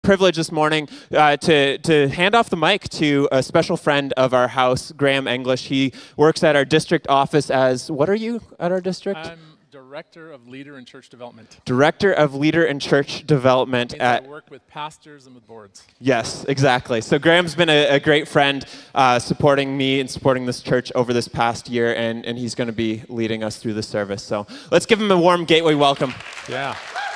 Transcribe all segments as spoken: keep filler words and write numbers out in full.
Privilege this morning uh, to, to hand off the mic to a special friend of our house, Graham English. He works at our district office as, what are you at our district? I'm Director of Leader and Church Development. Director of Leader and Church Development. That means at I work with pastors and with boards. Yes, exactly. So Graham's been a, a great friend uh, supporting me and supporting this church over this past year, and, and he's going to be leading us through the service. So let's give him a warm Gateway welcome. Yeah.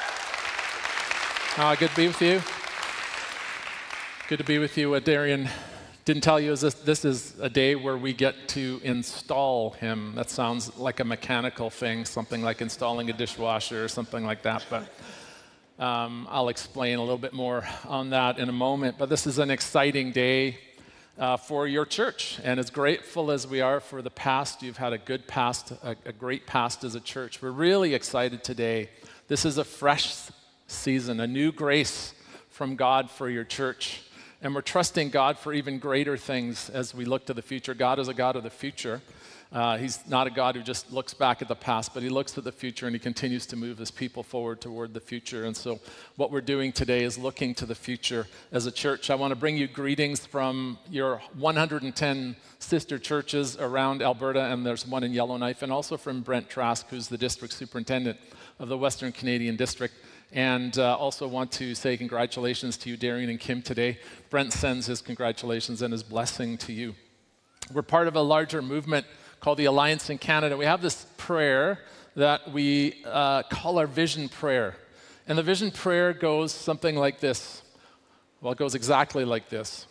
Uh, good to be with you. Good to be with you. Uh, Darian didn't tell you is this, this is a day where we get to install him. That sounds like a mechanical thing, something like installing a dishwasher or something like that. But um, I'll explain a little bit more on that in a moment. But this is an exciting day uh, for your church. And as grateful as we are for the past, you've had a good past, a, a great past as a church. We're really excited today. This is a fresh season, a new grace from God for your church. And we're trusting God for even greater things as we look to the future. God is a God of the future. Uh, he's not a God who just looks back at the past, but he looks at the future and he continues to move his people forward toward the future. And so what we're doing today is looking to the future as a church. I want to bring you greetings from your one hundred ten sister churches around Alberta, and there's one in Yellowknife, and also from Brent Trask, who's the district superintendent of the Western Canadian District. And uh, also want to say congratulations to you, Darian and Kim, today. Brent sends his congratulations and his blessing to you. We're part of a larger movement called the Alliance in Canada. We have this prayer that we uh, call our vision prayer. And the vision prayer goes something like this. Well, it goes exactly like this.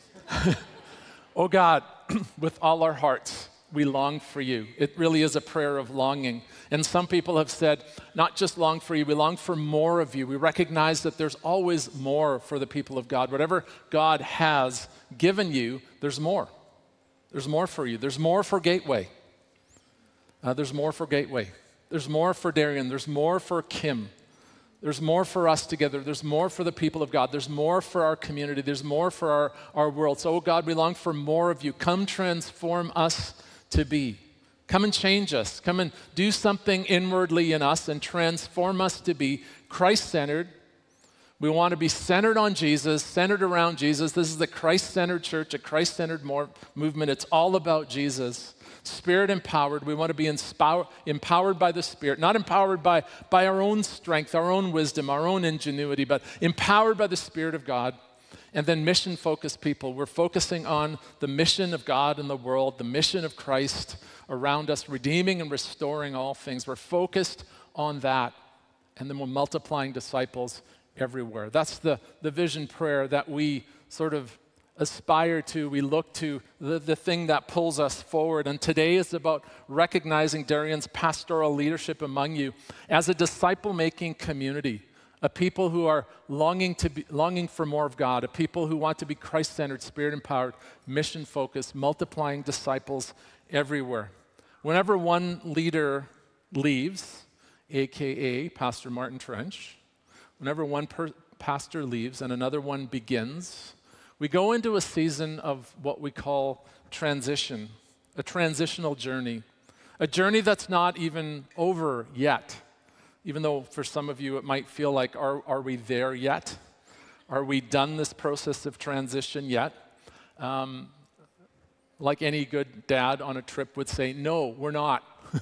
Oh God, with all our hearts, we long for you. It really is a prayer of longing. And some people have said, not just long for you, we long for more of you. We recognize that there's always more for the people of God. Whatever God has given you, there's more. There's more for you. There's more for Gateway. Uh, there's more for Gateway. There's more for Darian. There's more for Kim. There's more for us together. There's more for the people of God. There's more for our community. There's more for our, our world. So, oh God, we long for more of you. Come transform us to be. Come and change us. Come and do something inwardly in us and transform us to be Christ-centered. We want to be centered on Jesus, centered around Jesus. This is the Christ-centered church, a Christ-centered movement. It's all about Jesus. Spirit-empowered. We want to be inspower, empowered by the Spirit, not empowered by, by our own strength, our own wisdom, our own ingenuity, but empowered by the Spirit of God. And then mission-focused people. We're focusing on the mission of God in the world, the mission of Christ around us, redeeming and restoring all things. We're focused on that. And then we're multiplying disciples everywhere. That's the, the vision prayer that we sort of aspire to. We look to the, the thing that pulls us forward. And today is about recognizing Darian's pastoral leadership among you as a disciple-making community. A people who are longing to be longing for more of God, a people who want to be Christ-centered, Spirit-empowered, mission-focused, multiplying disciples everywhere. Whenever one leader leaves, A K A Pastor Martin Trench, whenever one per- pastor leaves and another one begins, we go into a season of what we call transition, a transitional journey, a journey that's not even over yet. Even though for some of you it might feel like, are, are we there yet? Are we done this process of transition yet? Um, like any good dad on a trip would say, no, we're not.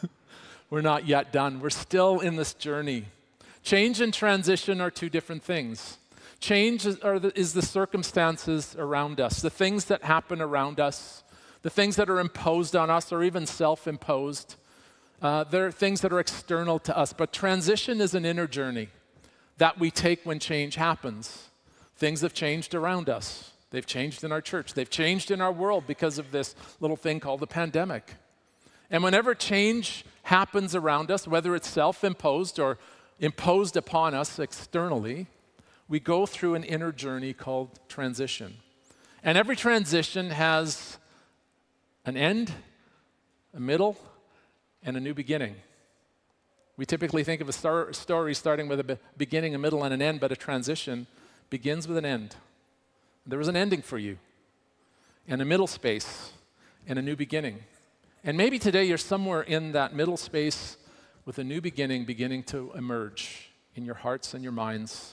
We're not yet done. We're still in this journey. Change and transition are two different things. Change is, are the, is the circumstances around us, the things that happen around us, the things that are imposed on us or even self-imposed. Uh, there are things that are external to us, but transition is an inner journey that we take when change happens. Things have changed around us. They've changed in our church. They've changed in our world because of this little thing called the pandemic. And whenever change happens around us, whether it's self-imposed or imposed upon us externally, we go through an inner journey called transition. And every transition has an end, a middle, and a new beginning. We typically think of a star- story starting with a be- beginning, a middle, and an end, but a transition begins with an end. There was an ending for you, and a middle space, and a new beginning. And maybe today you're somewhere in that middle space with a new beginning beginning to emerge in your hearts and your minds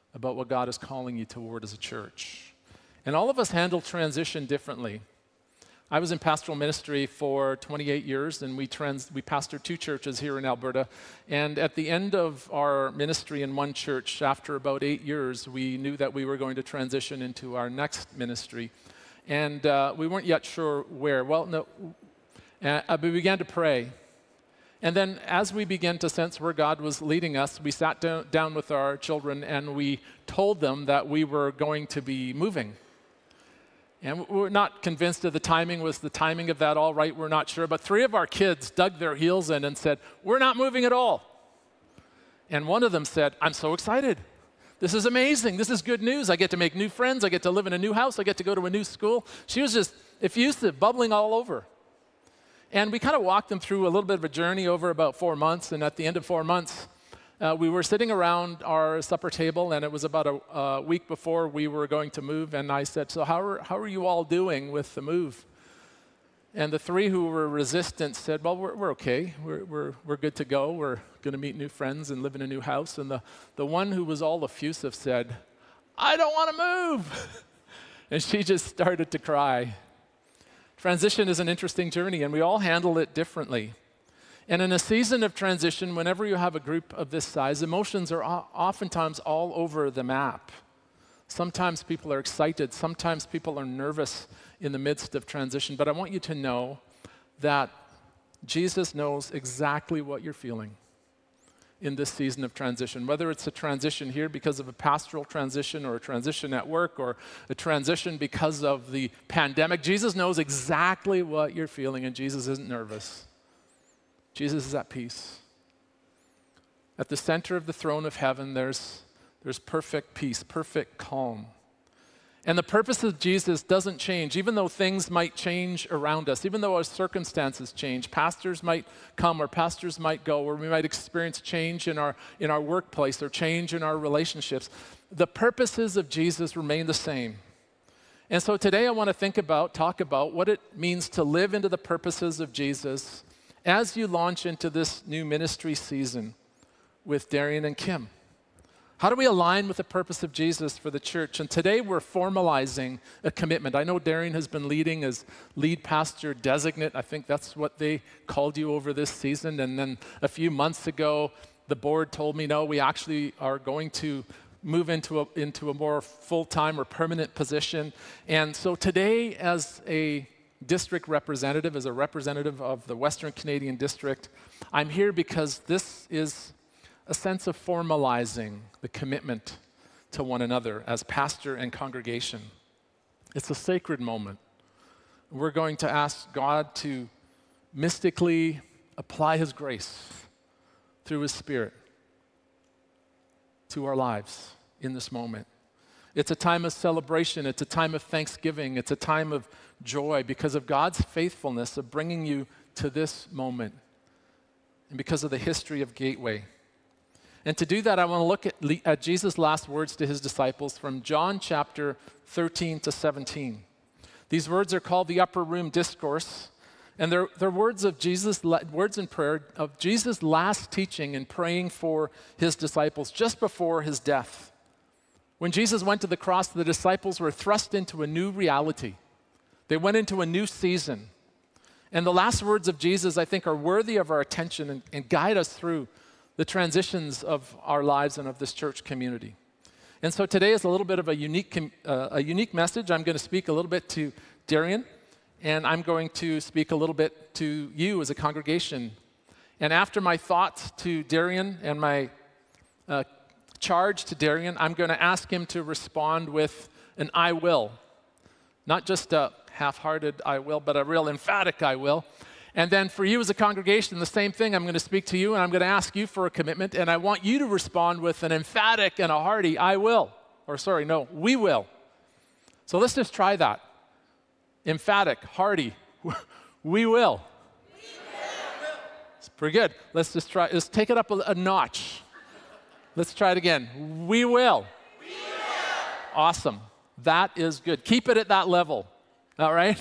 about what God is calling you toward as a church. And all of us handle transition differently. I was in pastoral ministry for twenty-eight years, and we, trans- we pastored two churches here in Alberta. And at the end of our ministry in one church, after about eight years, we knew that we were going to transition into our next ministry. And uh, we weren't yet sure where. Well, no, uh, we began to pray. And then as we began to sense where God was leading us, we sat down, down with our children and we told them that we were going to be moving. And we're not convinced of the timing. Was the timing of that all right? We're not sure. But three of our kids dug their heels in and said, we're not moving at all. And one of them said, I'm so excited. This is amazing. This is good news. I get to make new friends. I get to live in a new house. I get to go to a new school. She was just effusive, bubbling all over. And we kind of walked them through a little bit of a journey over about four months. And at the end of four months, uh, we were sitting around our supper table, and it was about a uh, week before we were going to move. And I said, so how are, how are you all doing with the move? And the three who were resistant said, well, we're, we're okay. We're, we're, we're good to go. We're going to meet new friends and live in a new house. And the, the one who was all effusive said, I don't want to move. And she just started to cry. Transition is an interesting journey, and we all handle it differently. And in a season of transition, whenever you have a group of this size, emotions are oftentimes all over the map. Sometimes people are excited. Sometimes people are nervous in the midst of transition. But I want you to know that Jesus knows exactly what you're feeling in this season of transition, whether it's a transition here because of a pastoral transition or a transition at work or a transition because of the pandemic. Jesus knows exactly what you're feeling, and Jesus isn't nervous. Jesus is at peace. At the center of the throne of heaven, there's, there's perfect peace, perfect calm. And the purpose of Jesus doesn't change, even though things might change around us, even though our circumstances change. Pastors might come or pastors might go, or we might experience change in our, in our workplace or change in our relationships. The purposes of Jesus remain the same. And so today I want to think about, talk about what it means to live into the purposes of Jesus as you launch into this new ministry season with Darian and Kim. How do we align with the purpose of Jesus for the church? And today we're formalizing a commitment. I know Darian has been leading as lead pastor designate. I think that's what they called you over this season. And then a few months ago, the board told me, no, we actually are going to move into a, into a more full-time or permanent position. And so today, as a district representative, as a representative of the Western Canadian District, I'm here because this is a sense of formalizing the commitment to one another as pastor and congregation. It's a sacred moment. We're going to ask God to mystically apply His grace through His Spirit to our lives in this moment. It's a time of celebration. It's a time of thanksgiving. It's a time of joy because of God's faithfulness of bringing you to this moment and because of the history of Gateway. And to do that, I want to look at, at Jesus' last words to His disciples from John chapter thirteen to seventeen. These words are called the Upper Room Discourse, and they're, they're words of Jesus, words in prayer of Jesus' last teaching and praying for His disciples just before His death. When Jesus went to the cross, the disciples were thrust into a new reality. They went into a new season. And the last words of Jesus, I think, are worthy of our attention and, and guide us through the transitions of our lives and of this church community. And so today is a little bit of a unique, uh, a unique message. I'm going to speak a little bit to Darian, and I'm going to speak a little bit to you as a congregation. And after my thoughts to Darian and my uh, charge to Darian, I'm going to ask him to respond with an I will. Not just a half-hearted I will, but a real emphatic I will. And then for you as a congregation, the same thing. I'm going to speak to you, and I'm going to ask you for a commitment, and I want you to respond with an emphatic and a hearty, I will. Or sorry, no, we will. So let's just try that. Emphatic, hearty, we will. We will. It's pretty good. Let's just try, let's take it up a, a notch. Let's try it again. We will. We will. Awesome. That is good. Keep it at that level. All right?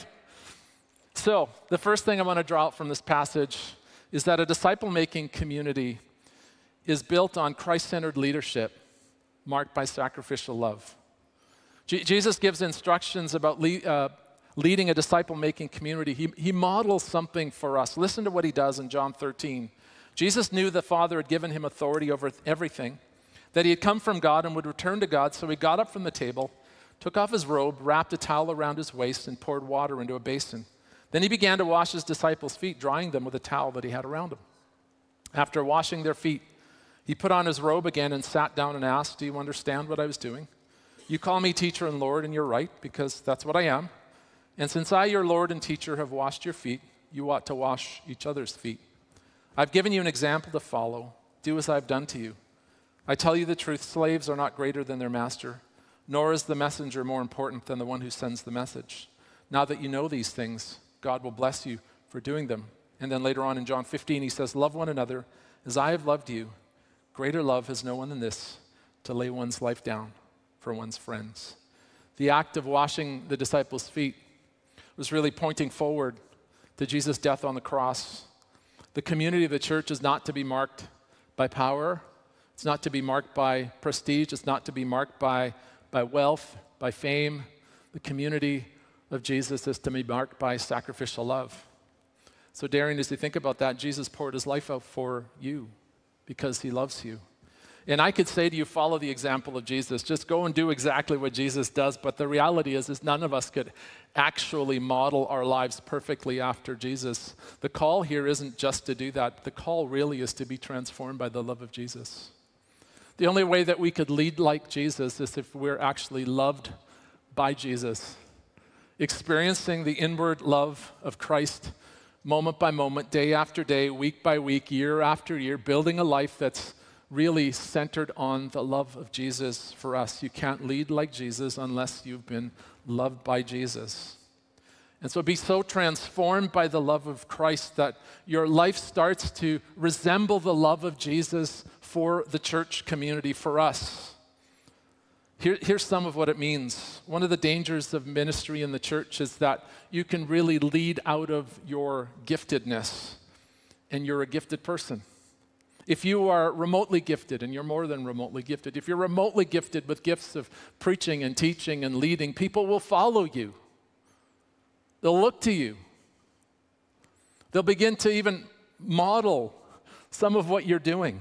So, the first thing I want to draw out from this passage is that a disciple-making community is built on Christ-centered leadership marked by sacrificial love. Je- Jesus gives instructions about le- uh, leading a disciple-making community. He, he models something for us. Listen to what he does in John thirteen. Jesus knew the Father had given him authority over everything, that he had come from God and would return to God, so he got up from the table, took off his robe, wrapped a towel around his waist, and poured water into a basin. Then he began to wash his disciples' feet, drying them with a towel that he had around him. After washing their feet, he put on his robe again and sat down and asked, "Do you understand what I was doing? You call me teacher and Lord, and you're right, because that's what I am. And since I, your Lord and teacher, have washed your feet, you ought to wash each other's feet. I've given you an example to follow. Do as I've done to you. I tell you the truth, slaves are not greater than their master, nor is the messenger more important than the one who sends the message. Now that you know these things, God will bless you for doing them." And then later on in John fifteen, he says, "Love one another as I have loved you. Greater love has no one than this, to lay one's life down for one's friends." The act of washing the disciples' feet was really pointing forward to Jesus' death on the cross. The community of the church is not to be marked by power. It's not to be marked by prestige. It's not to be marked by, by wealth, by fame. The community of Jesus is to be marked by sacrificial love. So Darian, as you think about that, Jesus poured his life out for you because he loves you. And I could say to you, follow the example of Jesus. Just go and do exactly what Jesus does. But the reality is, is none of us could actually model our lives perfectly after Jesus. The call here isn't just to do that. The call really is to be transformed by the love of Jesus. The only way that we could lead like Jesus is if we're actually loved by Jesus, experiencing the inward love of Christ moment by moment, day after day, week by week, year after year, building a life that's really centered on the love of Jesus for us. You can't lead like Jesus unless you've been loved by Jesus. And so be so transformed by the love of Christ that your life starts to resemble the love of Jesus for the church community, for us. Here, here's some of what it means. One of the dangers of ministry in the church is that you can really lead out of your giftedness, and you're a gifted person. If you are remotely gifted, and you're more than remotely gifted, if you're remotely gifted with gifts of preaching and teaching and leading, people will follow you. They'll look to you. They'll begin to even model some of what you're doing.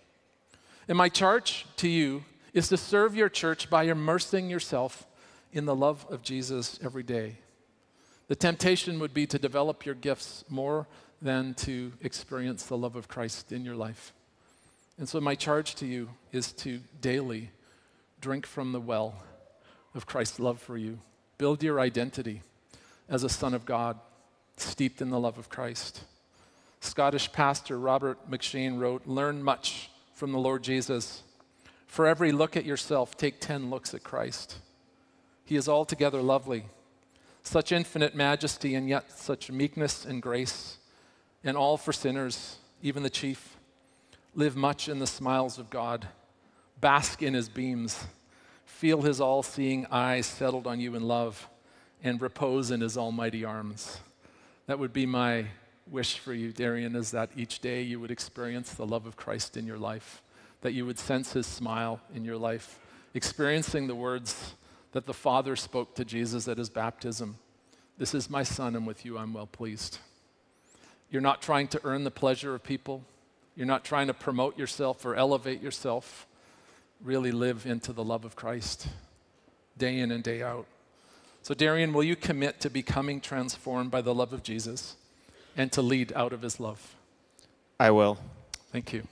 And my charge to you is to serve your church by immersing yourself in the love of Jesus every day. The temptation would be to develop your gifts more than to experience the love of Christ in your life. And so my charge to you is to daily drink from the well of Christ's love for you. Build your identity as a son of God, steeped in the love of Christ. Scottish pastor Robert McShane wrote, "Learn much from the Lord Jesus. For every look at yourself, take ten looks at Christ. He is altogether lovely, such infinite majesty and yet such meekness and grace, and all for sinners, even the chief. Live much in the smiles of God, bask in his beams, feel his all-seeing eyes settled on you in love, and repose in his almighty arms." That would be my wish for you, Darian, is that each day you would experience the love of Christ in your life, that you would sense his smile in your life, experiencing the words that the Father spoke to Jesus at his baptism. "This is my Son, and with you I'm well pleased." You're not trying to earn the pleasure of people. You're not trying to promote yourself or elevate yourself. Really live into the love of Christ, day in and day out. So Darian, will you commit to becoming transformed by the love of Jesus and to lead out of his love? I will. Thank you.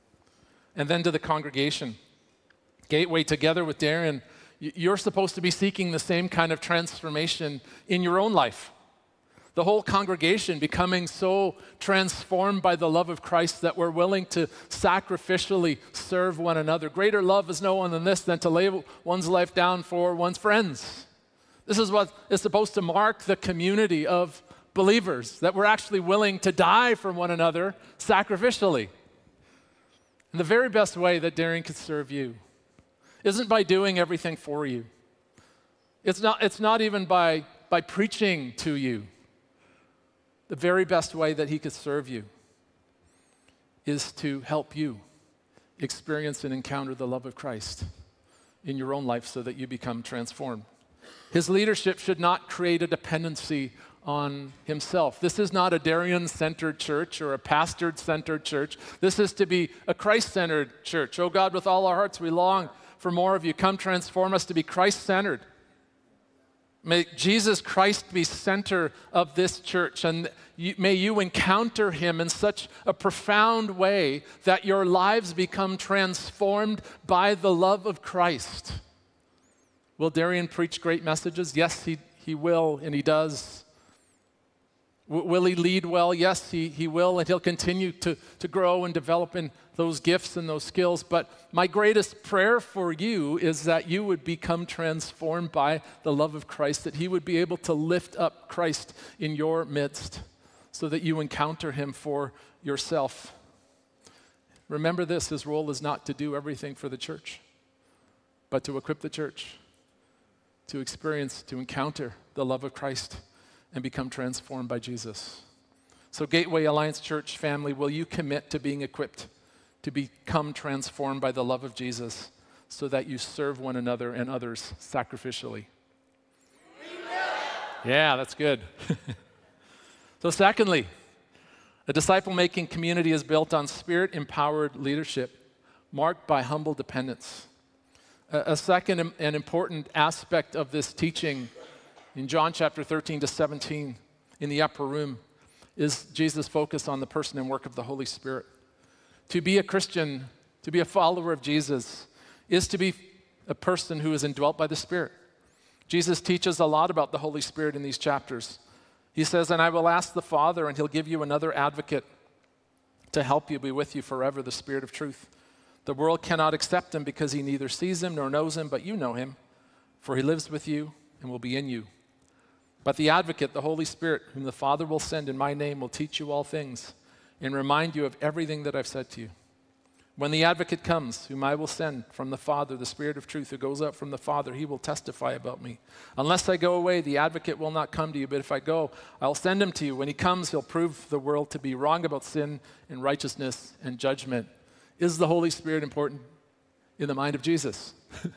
And then to the congregation. Gateway, together with Darian, you're supposed to be seeking the same kind of transformation in your own life. The whole congregation becoming so transformed by the love of Christ that we're willing to sacrificially serve one another. Greater love is no one than this, than to lay one's life down for one's friends. This is what is supposed to mark the community of believers, that we're actually willing to die for one another sacrificially. And the very best way that Darian could serve you isn't by doing everything for you. It's not, it's not even by, by preaching to you. The very best way that he could serve you is to help you experience and encounter the love of Christ in your own life so that you become transformed. His leadership should not create a dependency on himself. This is not a Darian-centered church or a pastor-centered church. This is to be a Christ-centered church. Oh God, with all our hearts we long for more of you. Come transform us to be Christ-centered. May Jesus Christ be center of this church, and you, may you encounter him in such a profound way that your lives become transformed by the love of Christ. Will Darian preach great messages? Yes, he, he will, and he does. W- will he lead well? Yes, he, he will, and he'll continue to, to grow and develop in those gifts and those skills. But my greatest prayer for you is that you would become transformed by the love of Christ, that he would be able to lift up Christ in your midst so that you encounter him for yourself. Remember this, his role is not to do everything for the church, but to equip the church to experience, to encounter the love of Christ and become transformed by Jesus. So Gateway Alliance Church family, will you commit to being equipped to become transformed by the love of Jesus so that you serve one another and others sacrificially? Yeah, that's good. So secondly, a disciple-making community is built on spirit-empowered leadership marked by humble dependence. A, a second and important aspect of this teaching in John chapter thirteen to seventeen in the upper room is Jesus' focus on the person and work of the Holy Spirit. To be a Christian, to be a follower of Jesus, is to be a person who is indwelt by the Spirit. Jesus teaches a lot about the Holy Spirit in these chapters. He says, and I will ask the Father, and he'll give you another advocate to help you, be with you forever, the Spirit of truth. The world cannot accept him because he neither sees him nor knows him, but you know him, for he lives with you and will be in you. But the advocate, the Holy Spirit, whom the Father will send in my name, will teach you all things and remind you of everything that I've said to you. When the advocate comes, whom I will send from the Father, the Spirit of truth who goes out from the Father, he will testify about me. Unless I go away, the advocate will not come to you, but if I go, I'll send him to you. When he comes, he'll prove the world to be wrong about sin and righteousness and judgment. Is the Holy Spirit important in the mind of Jesus?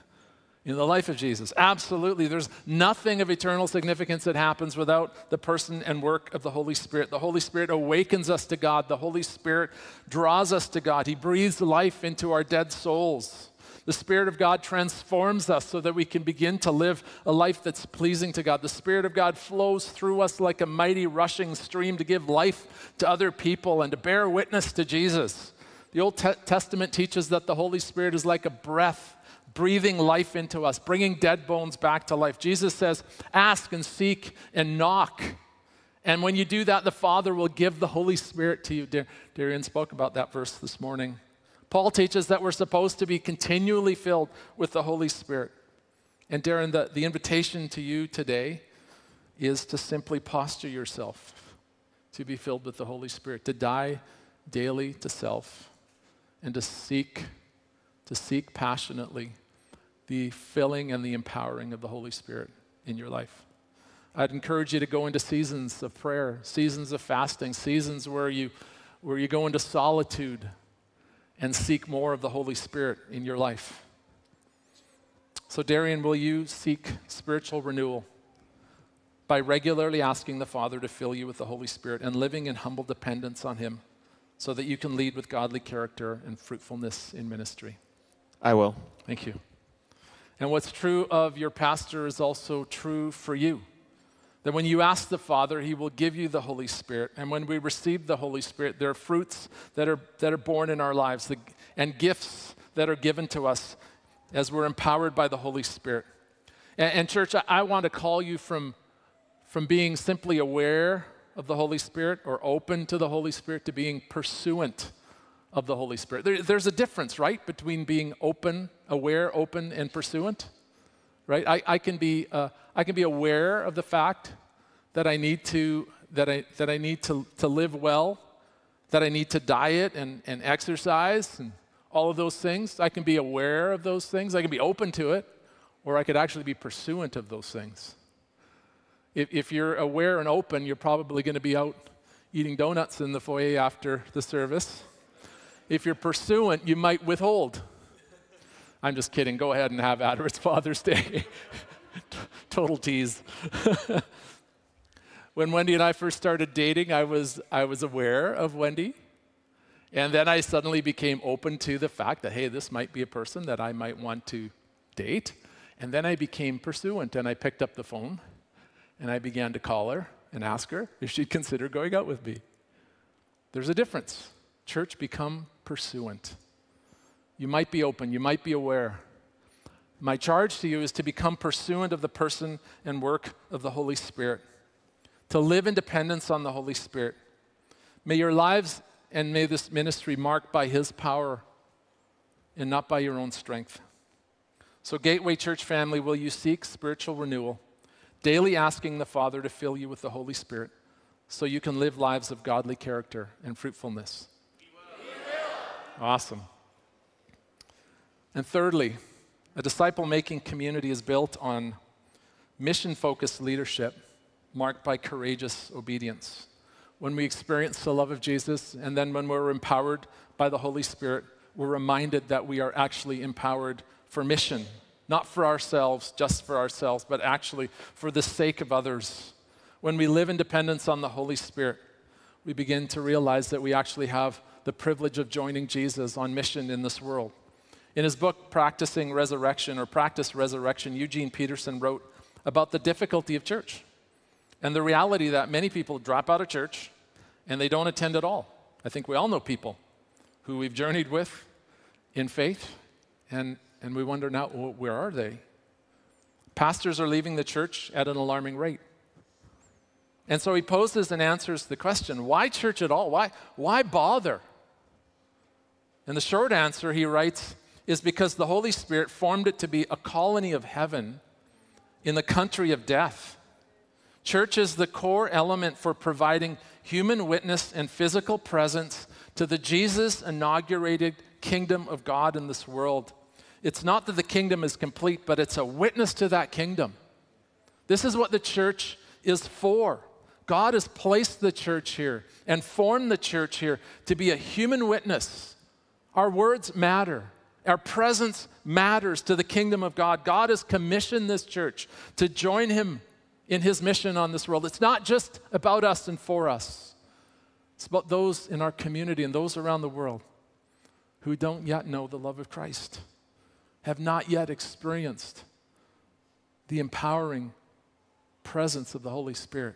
In the life of Jesus? Absolutely. There's nothing of eternal significance that happens without the person and work of the Holy Spirit. The Holy Spirit awakens us to God. The Holy Spirit draws us to God. He breathes life into our dead souls. The Spirit of God transforms us so that we can begin to live a life that's pleasing to God. The Spirit of God flows through us like a mighty rushing stream to give life to other people and to bear witness to Jesus. The Old Te- Testament teaches that the Holy Spirit is like a breath breathing life into us, bringing dead bones back to life. Jesus says, ask and seek and knock. And when you do that, the Father will give the Holy Spirit to you. Dar- Darian spoke about that verse this morning. Paul teaches that we're supposed to be continually filled with the Holy Spirit. And Darren, the, the invitation to you today is to simply posture yourself to be filled with the Holy Spirit, to die daily to self, and to seek, to seek passionately the filling and the empowering of the Holy Spirit in your life. I'd encourage you to go into seasons of prayer, seasons of fasting, seasons where you, where you go into solitude and seek more of the Holy Spirit in your life. So Darian, will you seek spiritual renewal by regularly asking the Father to fill you with the Holy Spirit and living in humble dependence on him so that you can lead with godly character and fruitfulness in ministry? I will. Thank you. And what's true of your pastor is also true for you. That when you ask the Father, he will give you the Holy Spirit. And when we receive the Holy Spirit, there are fruits that are, that are born in our lives and gifts that are given to us as we're empowered by the Holy Spirit. And, and church, I, I want to call you from, from being simply aware of the Holy Spirit or open to the Holy Spirit to being pursuant of the Holy Spirit. There, there's a difference, right, between being open, aware, open, and pursuant, right? I, I can be uh, I can be aware of the fact that I need to that I that I need to to live well, that I need to diet and, and exercise and all of those things. I can be aware of those things. I can be open to it, or I could actually be pursuant of those things. If, if you're aware and open, you're probably going to be out eating donuts in the foyer after the service. If you're pursuant, you might withhold. I'm just kidding. Go ahead and have at her. It's Father's Day. Total tease. When Wendy and I first started dating, I was, I was aware of Wendy. And then I suddenly became open to the fact that, hey, this might be a person that I might want to date. And then I became pursuant, and I picked up the phone, and I began to call her and ask her if she'd consider going out with me. There's a difference. Church, become pursuant. You might be open, you might be aware. My charge to you is to become pursuant of the person and work of the Holy Spirit, to live in dependence on the Holy Spirit. May your lives and may this ministry marked by His power and not by your own strength. So Gateway Church family, will you seek spiritual renewal, daily asking the Father to fill you with the Holy Spirit so you can live lives of godly character and fruitfulness? We will. We will. Awesome. And thirdly, a disciple-making community is built on mission-focused leadership marked by courageous obedience. When we experience the love of Jesus, and then when we're empowered by the Holy Spirit, we're reminded that we are actually empowered for mission, not for ourselves, just for ourselves, but actually for the sake of others. When we live in dependence on the Holy Spirit, we begin to realize that we actually have the privilege of joining Jesus on mission in this world. In his book, Practicing Resurrection, or Practice Resurrection, Eugene Peterson wrote about the difficulty of church and the reality that many people drop out of church and they don't attend at all. I think we all know people who we've journeyed with in faith, and, and we wonder now, well, where are they? Pastors are leaving the church at an alarming rate. And so he poses and answers the question, why church at all? Why, why bother? And the short answer, he writes, is because the Holy Spirit formed it to be a colony of heaven in the country of death. Church is the core element for providing human witness and physical presence to the Jesus-inaugurated kingdom of God in this world. It's not that the kingdom is complete, but it's a witness to that kingdom. This is what the church is for. God has placed the church here and formed the church here to be a human witness. Our words matter. Our presence matters to the kingdom of God. God has commissioned this church to join Him in His mission on this world. It's not just about us and for us. It's about those in our community and those around the world who don't yet know the love of Christ, have not yet experienced the empowering presence of the Holy Spirit,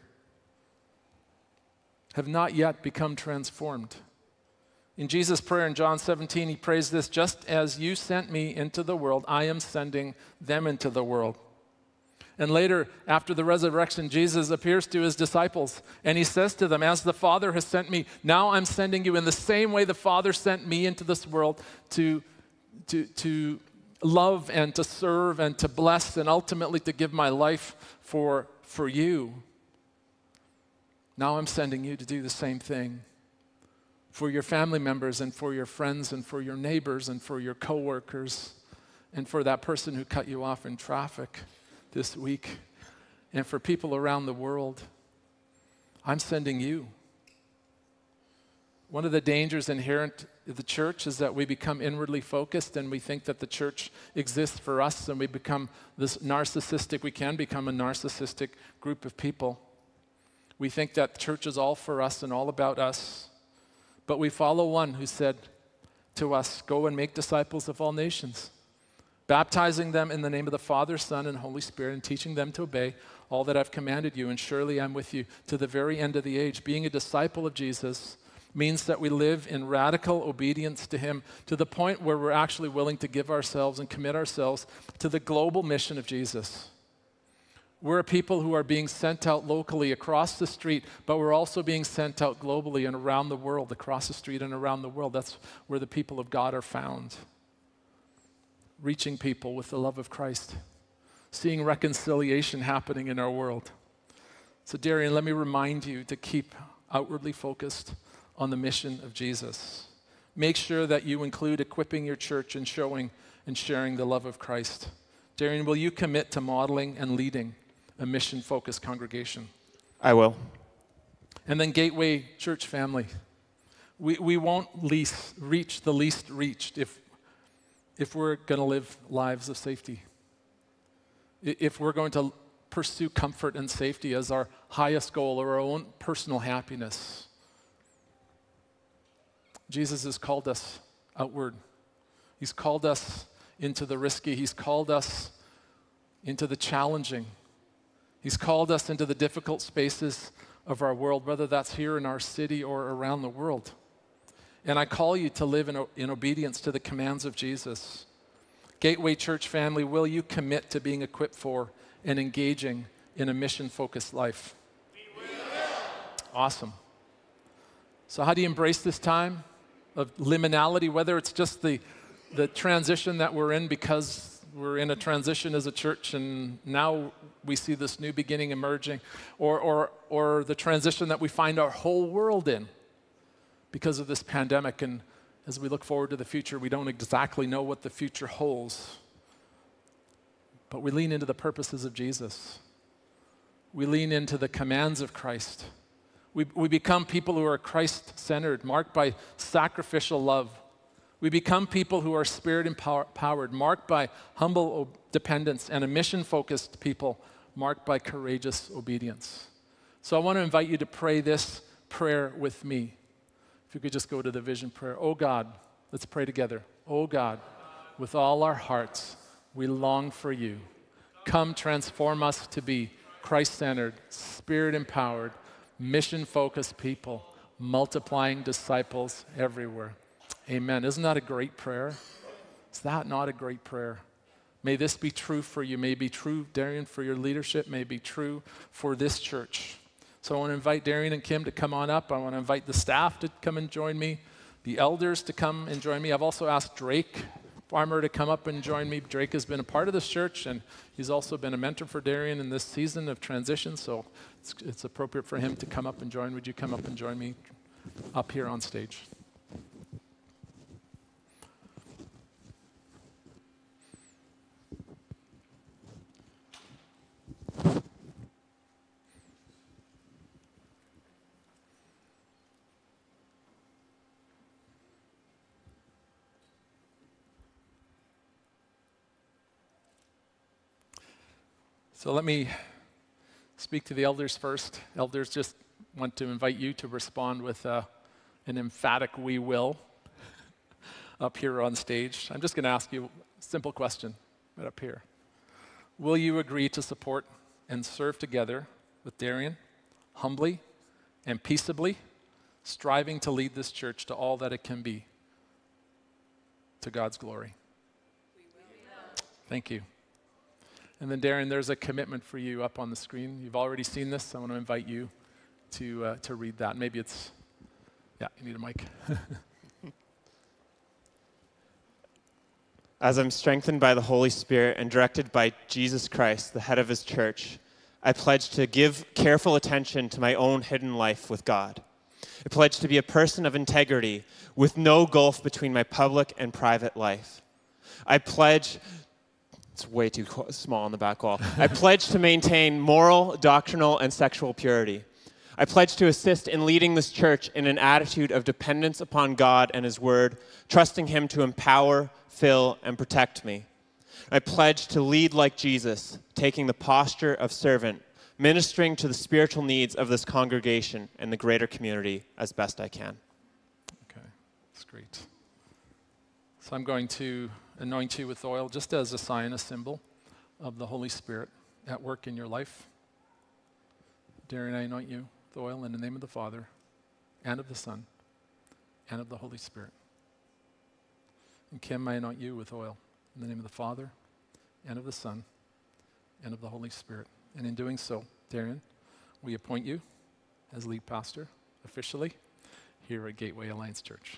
have not yet become transformed. In Jesus' prayer in John seventeen, He prays this, just as you sent me into the world, I am sending them into the world. And later, after the resurrection, Jesus appears to His disciples, and He says to them, as the Father has sent me, now I'm sending you in the same way the Father sent me into this world to, to, to love and to serve and to bless and ultimately to give my life for, for you. Now I'm sending you to do the same thing for your family members and for your friends and for your neighbors and for your coworkers and for that person who cut you off in traffic this week and for people around the world. I'm sending you. One of the dangers inherent in the church is that we become inwardly focused and we think that the church exists for us, and we become this narcissistic, we can become a narcissistic group of people. We think that church is all for us and all about us. But we follow one who said to us, go and make disciples of all nations, baptizing them in the name of the Father, Son, and Holy Spirit, and teaching them to obey all that I've commanded you, and surely I'm with you to the very end of the age. Being a disciple of Jesus means that we live in radical obedience to Him to the point where we're actually willing to give ourselves and commit ourselves to the global mission of Jesus. We're a people who are being sent out locally across the street, but we're also being sent out globally and around the world, across the street and around the world. That's where the people of God are found. Reaching people with the love of Christ, seeing reconciliation happening in our world. So Darian, let me remind you to keep outwardly focused on the mission of Jesus. Make sure that you include equipping your church and showing and sharing the love of Christ. Darian, will you commit to modeling and leading a mission-focused congregation? I will. And then Gateway Church family, we, we won't least reach the least reached if if we're going to live lives of safety, I- if we're going to pursue comfort and safety as our highest goal or our own personal happiness. Jesus has called us outward. He's called us into the risky. He's called us into the challenging. He's called us into the difficult spaces of our world, whether that's here in our city or around the world. And I call you to live in, in obedience to the commands of Jesus. Gateway Church family, will you commit to being equipped for and engaging in a mission-focused life? We will. Awesome. So how do you embrace this time of liminality, whether it's just the, the transition that we're in because we're in a transition as a church and now we see this new beginning emerging, or, or, or the transition that we find our whole world in because of this pandemic, and as we look forward to the future, we don't exactly know what the future holds. But we lean into the purposes of Jesus. We lean into the commands of Christ. We, we become people who are Christ-centered, marked by sacrificial love. We become people who are spirit-empowered, marked by humble dependence, and a mission-focused people, marked by courageous obedience. So I want to invite you to pray this prayer with me. If you could just go to the vision prayer. Oh God, let's pray together. Oh God, with all our hearts, we long for you. Come transform us to be Christ-centered, spirit-empowered, mission-focused people, multiplying disciples everywhere. Amen. Isn't that a great prayer? Is that not a great prayer? May this be true for you. May it be true, Darian, for your leadership. May it be true for this church. So I want to invite Darian and Kim to come on up. I want to invite the staff to come and join me, the elders to come and join me. I've also asked Drake Farmer to come up and join me. Drake has been a part of this church, and he's also been a mentor for Darian in this season of transition, so it's, it's appropriate for him to come up and join. Would you come up and join me up here on stage? So let me speak to the elders first. Elders, just want to invite you to respond with uh, an emphatic "we will" up here on stage. I'm just going to ask you a simple question right up here. Will you agree to support and serve together with Darian, humbly and peaceably, striving to lead this church to all that it can be, to God's glory? We will. Thank you. And then, Darren, there's a commitment for you up on the screen. You've already seen this. I want to invite you to, uh, to read that. Maybe it's, yeah, you need a mic. As I'm strengthened by the Holy Spirit and directed by Jesus Christ, the head of his church, I pledge to give careful attention to my own hidden life with God. I pledge to be a person of integrity with no gulf between my public and private life. I pledge It's way too small on the back wall. I pledge to maintain moral, doctrinal, and sexual purity. I pledge to assist in leading this church in an attitude of dependence upon God and his word, trusting him to empower, fill, and protect me. I pledge to lead like Jesus, taking the posture of servant, ministering to the spiritual needs of this congregation and the greater community as best I can. Okay, that's great. So I'm going to anoint you with oil just as a sign, a symbol of the Holy Spirit at work in your life. Darren, I anoint you with oil in the name of the Father and of the Son and of the Holy Spirit. And Kim, I anoint you with oil in the name of the Father and of the Son and of the Holy Spirit. And in doing so, Darren, we appoint you as lead pastor officially here at Gateway Alliance Church.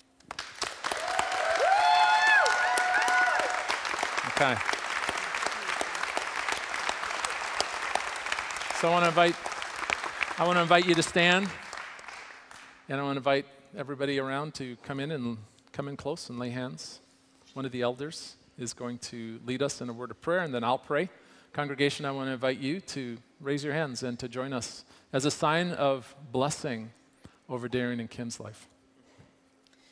Okay. So I want to invite, I want to invite you to stand, and I want to invite everybody around to come in and come in close and lay hands. One of the elders is going to lead us in a word of prayer, and then I'll pray. Congregation, I want to invite you to raise your hands and to join us as a sign of blessing over Darian and Kim's life.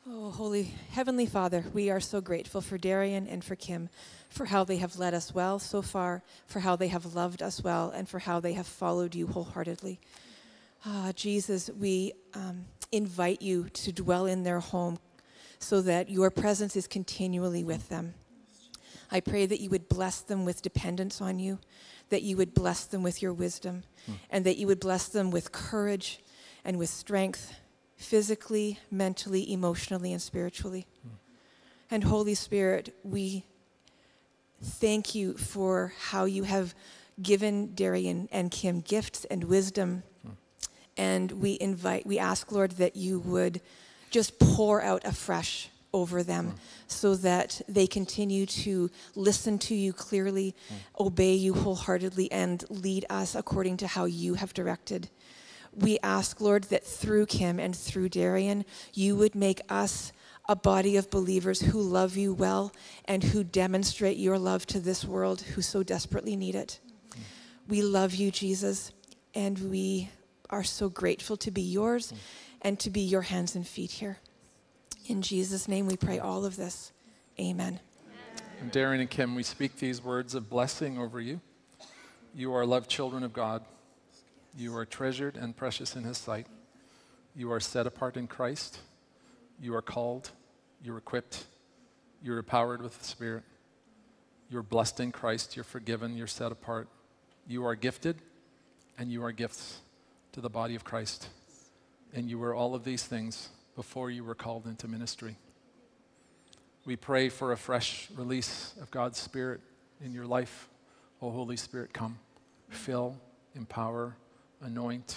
Oh, Holy Heavenly Father, we are so grateful for Darian and for Kim, for how they have led us well so far, for how they have loved us well, and for how they have followed you wholeheartedly. Ah, Jesus, we um, invite you to dwell in their home so that your presence is continually with them. I pray that you would bless them with dependence on you, that you would bless them with your wisdom, mm. and that you would bless them with courage and with strength, physically, mentally, emotionally, and spiritually. Mm. And Holy Spirit, we thank you for how you have given Darian and Kim gifts and wisdom. Mm. And we invite, we ask, Lord, that you would just pour out afresh over them mm. so that they continue to listen to you clearly, mm. obey you wholeheartedly, and lead us according to how you have directed. We ask, Lord, that through Kim and through Darian, you would make us a body of believers who love you well and who demonstrate your love to this world who so desperately need it. Mm. We love you, Jesus, and we are so grateful to be yours mm. and to be your hands and feet here. In Jesus' name we pray all of this. Amen. And Darian and Kim, we speak these words of blessing over you. You are loved children of God. You are treasured and precious in his sight. You are set apart in Christ. You are called. You're equipped. You're empowered with the Spirit. You're blessed in Christ. You're forgiven. You're set apart. You are gifted, and you are gifts to the body of Christ. And you were all of these things before you were called into ministry. We pray for a fresh release of God's Spirit in your life. Oh, Holy Spirit, come, fill, empower, anoint.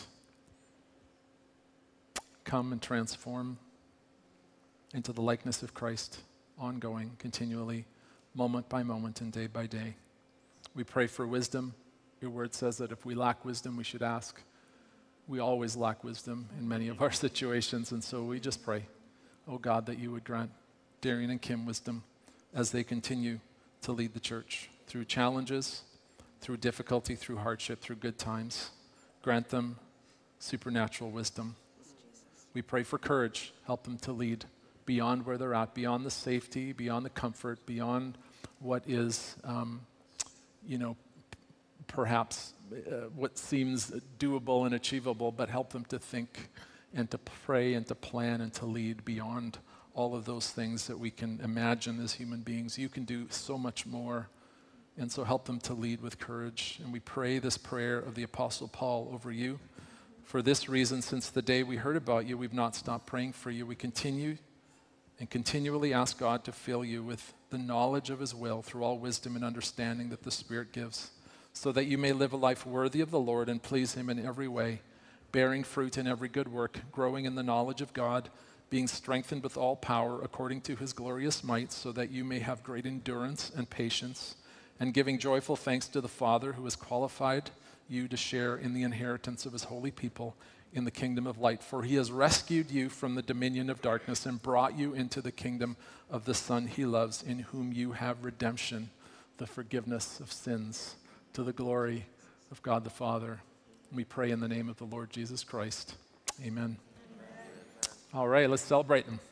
Come and transform into the likeness of Christ, ongoing, continually, moment by moment and day by day. We pray for wisdom. Your word says that if we lack wisdom, we should ask. We always lack wisdom in many of our situations, and so we just pray, oh God, that you would grant Darian and Kim wisdom as they continue to lead the church through challenges, through difficulty, through hardship, through good times. Grant them supernatural wisdom. We pray for courage. Help them to lead beyond where they're at, beyond the safety, beyond the comfort, beyond what is, um, you know, perhaps uh, what seems doable and achievable, but help them to think and to pray and to plan and to lead beyond all of those things that we can imagine as human beings. You can do so much more. And so help them to lead with courage. And we pray this prayer of the Apostle Paul over you. For this reason, since the day we heard about you, we've not stopped praying for you. We continue and continually ask God to fill you with the knowledge of his will through all wisdom and understanding that the Spirit gives, so that you may live a life worthy of the Lord and please him in every way, bearing fruit in every good work, growing in the knowledge of God, being strengthened with all power according to his glorious might, so that you may have great endurance and patience, and giving joyful thanks to the Father who has qualified you to share in the inheritance of his holy people in the kingdom of light. For he has rescued you from the dominion of darkness and brought you into the kingdom of the Son he loves, in whom you have redemption, the forgiveness of sins, to the glory of God the Father. We pray in the name of the Lord Jesus Christ. Amen. Amen. All right, let's celebrate him.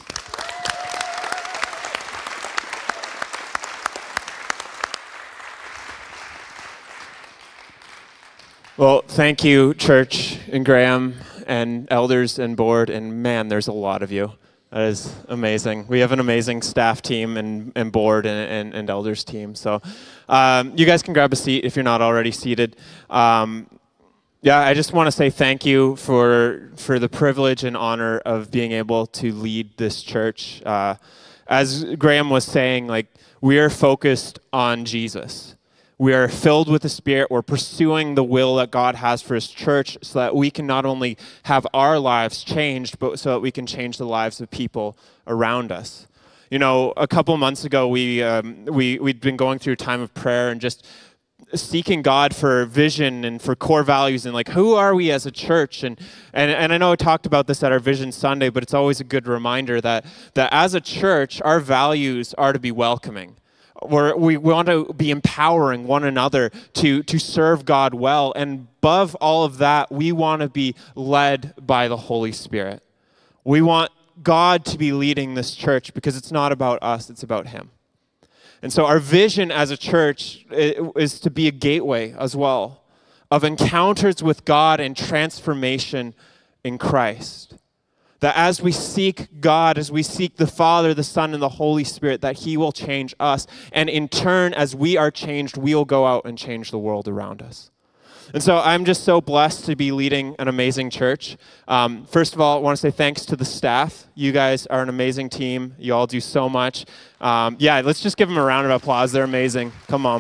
Well, thank you, church, and Graham, and elders, and board, and man, there's a lot of you. That is amazing. We have an amazing staff team and, and board and, and, and elders team. So um, you guys can grab a seat if you're not already seated. Um, yeah, I just want to say thank you for, for the privilege and honor of being able to lead this church. Uh, as Graham was saying, like, we are focused on Jesus. We are filled with the Spirit. We're pursuing the will that God has for his church so that we can not only have our lives changed, but so that we can change the lives of people around us. You know, a couple months ago, we, um, we, we'd been going through a time of prayer and just seeking God for vision and for core values and like, who are we as a church? And, and, and I know I talked about this at our Vision Sunday, but it's always a good reminder that, that as a church, our values are to be welcoming. We're, we want to be empowering one another to, to serve God well. And above all of that, we want to be led by the Holy Spirit. We want God to be leading this church because it's not about us, it's about him. And so our vision as a church is to be a gateway as well of encounters with God and transformation in Christ. That as we seek God, as we seek the Father, the Son, and the Holy Spirit, that he will change us. And in turn, as we are changed, we will go out and change the world around us. And so I'm just so blessed to be leading an amazing church. Um, first of all, I want to say thanks to the staff. You guys are an amazing team. You all do so much. Um, yeah, let's just give them a round of applause. They're amazing. Come on.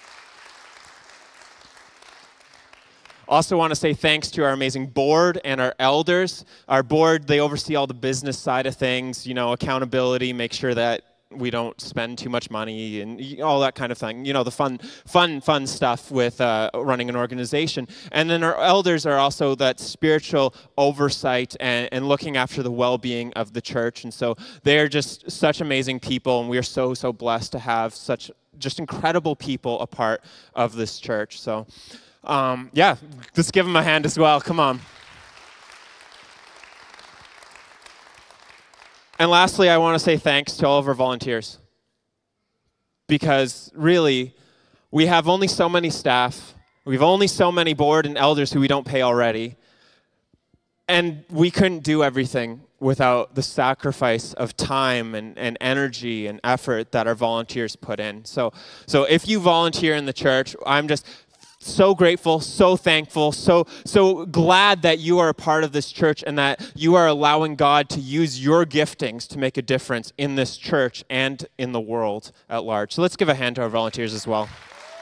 Also want to say thanks to our amazing board and our elders. Our board, they oversee all the business side of things, you know, accountability, make sure that we don't spend too much money and all that kind of thing. You know, the fun, fun, fun stuff with uh, running an organization. And then our elders are also that spiritual oversight and, and looking after the well-being of the church. And so they're just such amazing people, and we are so, so blessed to have such just incredible people a part of this church. So, um, yeah, let's give them a hand as well. Come on. And lastly, I want to say thanks to all of our volunteers. Because really, we have only so many staff. We've only so many board and elders who we don't pay already. And we couldn't do everything without the sacrifice of time and, and energy and effort that our volunteers put in. So, so if you volunteer in the church, I'm just so grateful, so thankful, so so glad that you are a part of this church and that you are allowing God to use your giftings to make a difference in this church and in the world at large. So let's give a hand to our volunteers as well.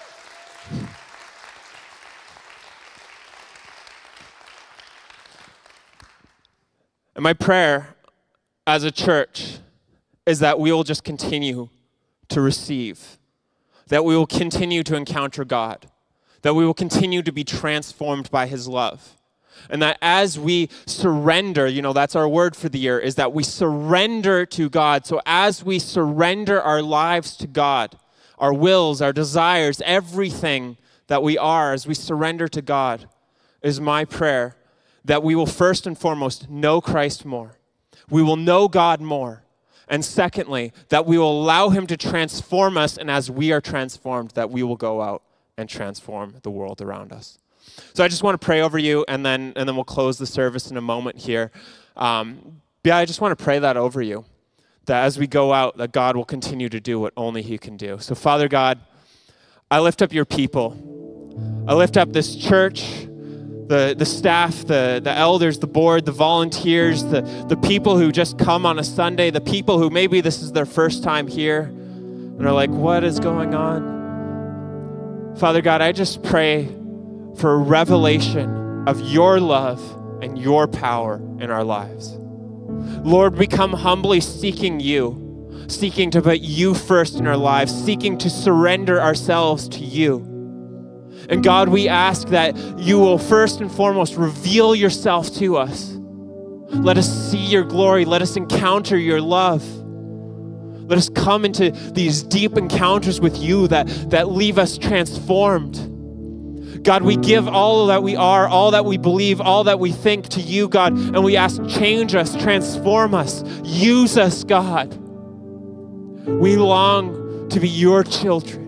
And my prayer as a church is that we will just continue to receive, that we will continue to encounter God, that we will continue to be transformed by his love. And that as we surrender, you know, that's our word for the year, is that we surrender to God. So as we surrender our lives to God, our wills, our desires, everything that we are, as we surrender to God, is my prayer that we will first and foremost know Christ more. We will know God more. And secondly, that we will allow him to transform us, and as we are transformed, that we will go out and transform the world around us. So I just want to pray over you, and then and then we'll close the service in a moment here. Um, yeah, I just want to pray that over you, that as we go out, that God will continue to do what only he can do. So Father God, I lift up your people. I lift up this church, the, the staff, the, the elders, the board, the volunteers, the, the people who just come on a Sunday, the people who maybe this is their first time here and are like, what is going on? Father God, I just pray for a revelation of your love and your power in our lives. Lord, we come humbly seeking you, seeking to put you first in our lives, seeking to surrender ourselves to you. And God, we ask that you will first and foremost reveal yourself to us. Let us see your glory. Let us encounter your love. Let us come into these deep encounters with you that, that leave us transformed. God, we give all that we are, all that we believe, all that we think to you, God, and we ask, change us, transform us, use us, God. We long to be your children,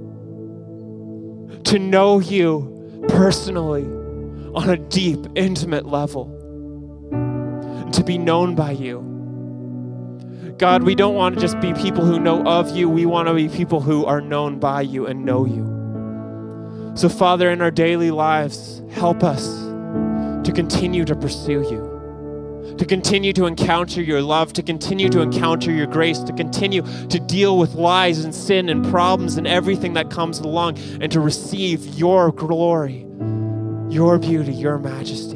to know you personally on a deep, intimate level, and to be known by you. God, we don't want to just be people who know of you. We want to be people who are known by you and know you. So, Father, in our daily lives, help us to continue to pursue you, to continue to encounter your love, to continue to encounter your grace, to continue to deal with lies and sin and problems and everything that comes along, and to receive your glory, your beauty, your majesty.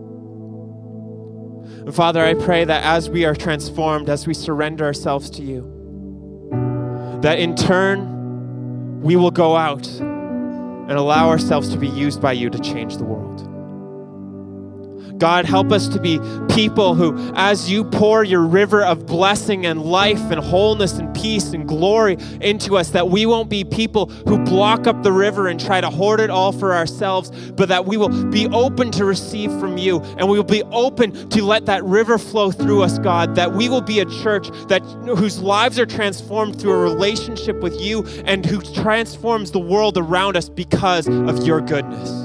And Father, I pray that as we are transformed, as we surrender ourselves to you, that in turn, we will go out and allow ourselves to be used by you to change the world. God, help us to be people who, as you pour your river of blessing and life and wholeness and peace and glory into us, that we won't be people who block up the river and try to hoard it all for ourselves, but that we will be open to receive from you, and we will be open to let that river flow through us, God, that we will be a church that whose lives are transformed through a relationship with you and who transforms the world around us because of your goodness.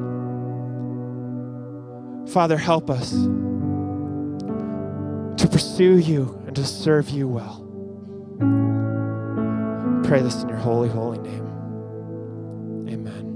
Father, help us to pursue you and to serve you well. Pray this in your holy, holy name. Amen.